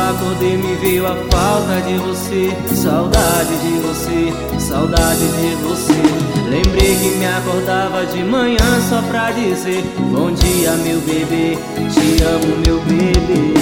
acordei me veio a falta de você, saudade de você, saudade de você. Lembrei que me acordava de manhã só pra dizer bom dia meu bebê, te amo meu bebê.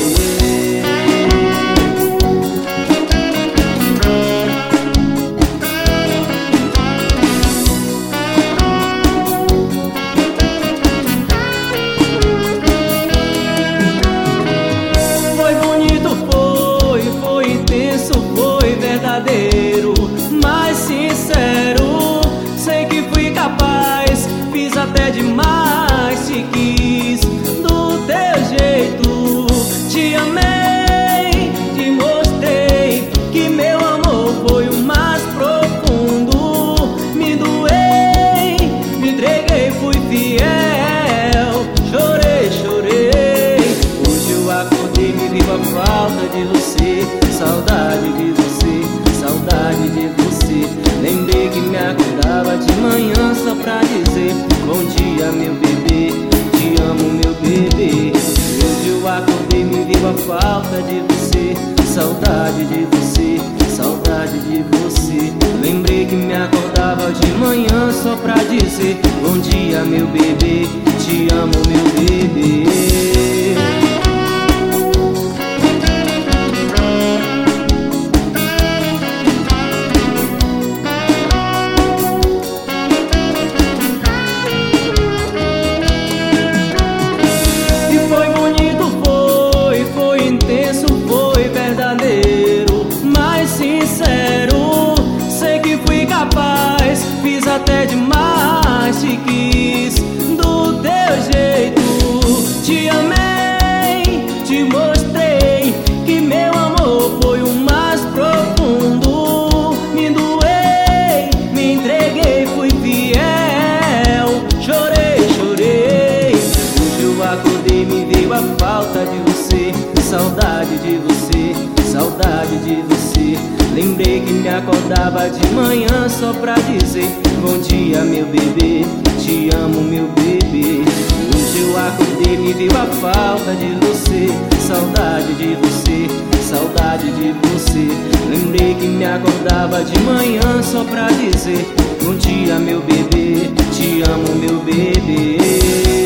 Verdadeiro, mais sincero. Sei que fui capaz, fiz até demais. Te quis do teu jeito, te amei, te mostrei que meu amor foi o mais profundo. Me doei, me entreguei, fui fiel. Chorei, chorei. Hoje eu acordei, me vivo a falta de você, saudade de você, saudade de você. Lembrei que me acordava de manhã só pra dizer bom dia meu bebê, te amo meu bebê. Hoje eu acordei me vivo a falta de você, saudade de você, saudade de você. Lembrei que me acordava de manhã só pra dizer bom dia meu bebê, te amo meu bebê. Fiz até demais, te quis do teu jeito, te amei, te mostrei que meu amor foi o mais profundo. Me doei, me entreguei, fui fiel. Chorei, chorei. Hoje eu acordei, me veio a falta de você, saudade de você, saudade de você. Lembrei que me acordava de manhã só pra dizer bom dia meu bebê, te amo meu bebê. Hoje eu acordei, me veio a falta de você, saudade de você, saudade de você. Lembrei que me acordava de manhã só pra dizer bom dia meu bebê, te amo meu bebê.